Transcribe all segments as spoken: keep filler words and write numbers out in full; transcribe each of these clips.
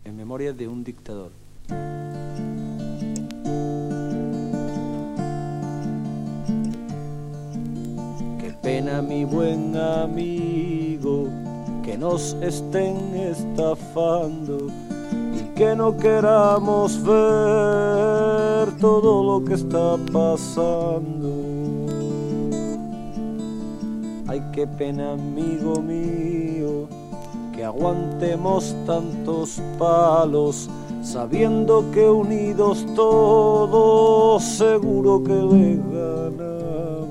en memoria de un dictador. Qué pena, mi buen amigo, que nos estén estafando y que no queramos ver todo lo que está pasando. Ay, qué pena, amigo mío, que aguantemos tantos palos, sabiendo que unidos todos seguro que le ganamos.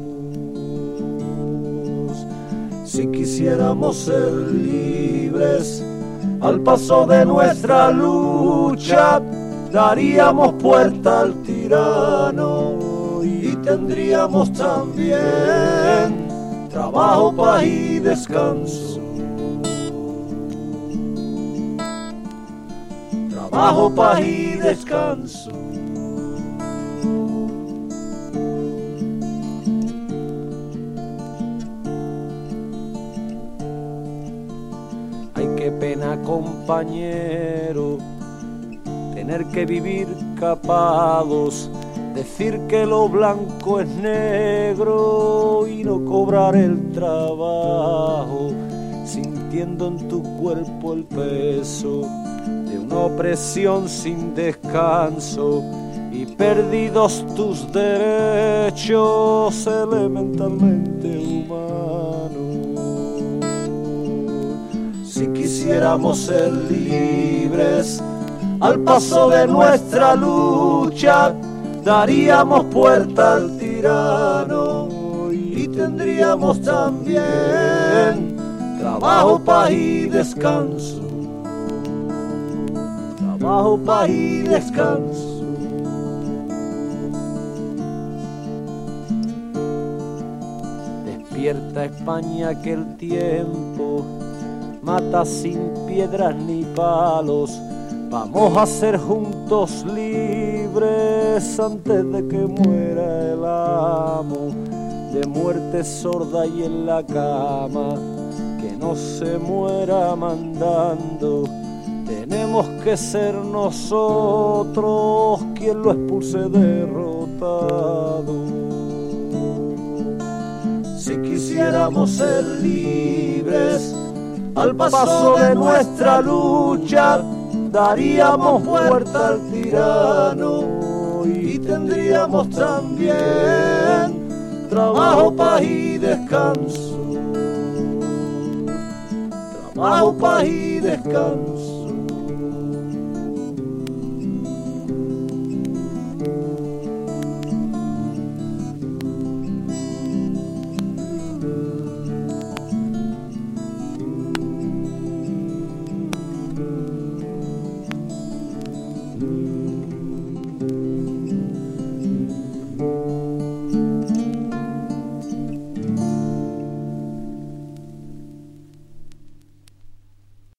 Si quisiéramos ser libres, al paso de nuestra lucha daríamos puerta al tirano y tendríamos también trabajo, paz y descanso. Trabajo, paz y descanso. Ay, qué pena, compañero, tener que vivir capados, decir que lo blanco es negro y no cobrar el trabajo, sintiendo en tu cuerpo el peso de una opresión sin descanso y perdidos tus derechos elementalmente humanos. Si quisiéramos ser libres, al paso de nuestra lucha daríamos puerta al tirano y tendríamos también trabajo, paz y descanso. Trabajo, paz y descanso. Despierta, España, que el tiempo mata sin piedras ni palos. Vamos a ser juntos libres antes de que muera el amo, de muerte sorda y en la cama, que no se muera mandando. Tenemos que ser nosotros quien lo expulse derrotado. Si quisiéramos ser libres, al paso de nuestra lucha daríamos puerta al tirano y tendríamos también trabajo, paz y descanso. Trabajo, paz y descanso.